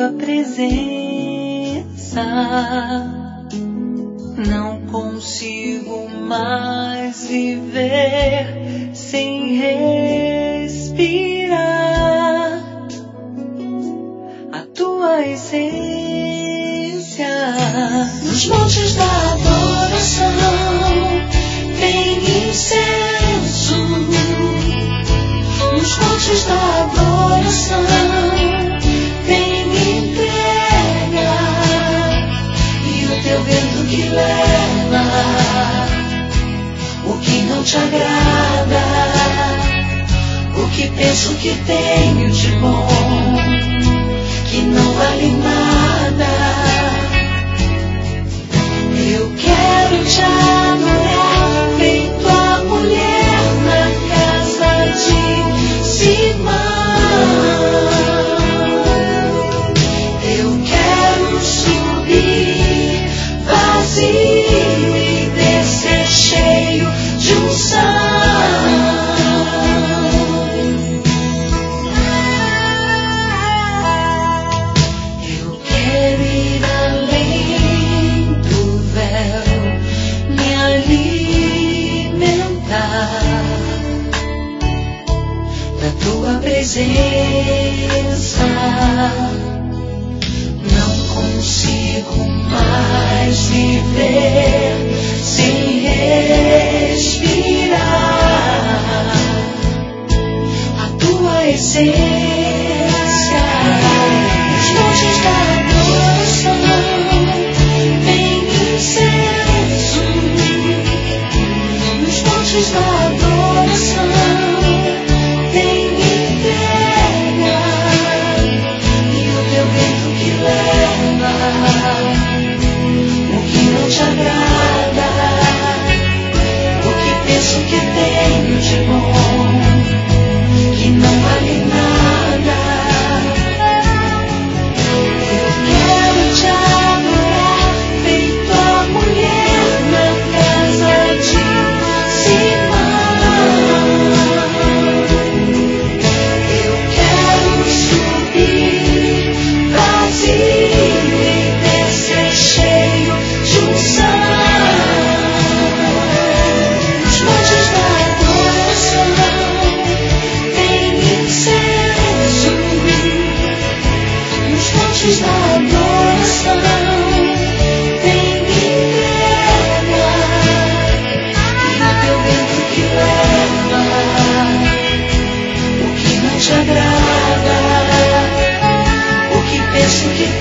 tua presença. Não consigo mais viver sem respirar a tua essência. Nos montes da adoração tem incenso. Nos montes da adoração tem entrega, e o teu vento que leva o que não te agrada, o que penso que tenho de bom, que não vale nada. Eu quero te adorar feito a mulher na casa de Simão. Eu quero subir vazio e descer cheio de unção. Eu quero ir além do véu, me alimentar da tua presença. Não consigo mais viver sem respirar a tua essência. Os montes da adoração tem incenso. Nos montes da adoração tem entrega, e o teu vento que leva o que não te agrada, o que penso que tenho de bom, que não vale nada. Eu quero te adorar feito a mulher na casa de Simão. Eu quero subir vazio e descer cheio de unção. Os montes da adoração tem incenso. Nos montes da adoração tem entrega, e o teu vento que leva o que não te agrada, o que penso que